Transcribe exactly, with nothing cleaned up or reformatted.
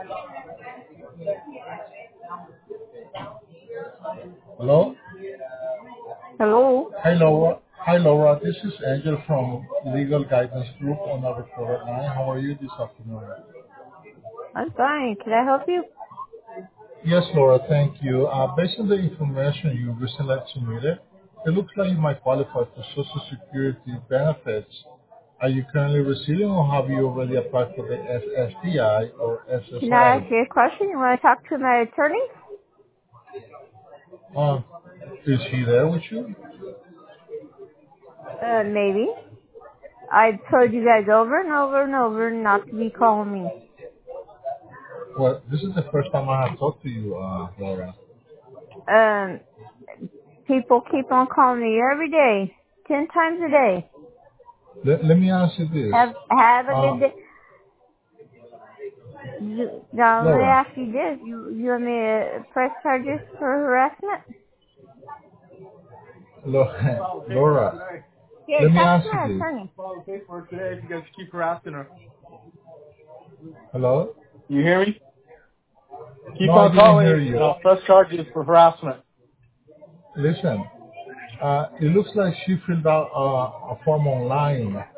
Hello? Hello. Hi, Laura. Hi, Laura. This is Angel from Legal Guidance Group on our recorded line. How are you this afternoon? I'm fine. Can I help you? Yes, Laura, thank you. Uh, based on the information you recently submitted, it looks like you might qualify for Social Security benefits. Are you currently receiving or have you already applied for the S S D I or Can I ask S S I? you a question? You want to talk to my attorney? Uh, is he there with you? Uh, maybe. I've told you guys over and over and over not to be calling me. Well, this is the first time I have talked to you, uh, Laura. Um, people keep on calling me every day, ten times a day. Let, let me ask you this. Have have a Uh, good day. You- Now let me Laura, ask you this: You you want me to press charges for harassment? Laura, Laura, Yeah, let me talk to ask you my this. attorney. Hello? You hear me? No, Keep I on didn't hear calling and you. I'll press charges for harassment. Listen, uh, it looks like she filled out uh, a form online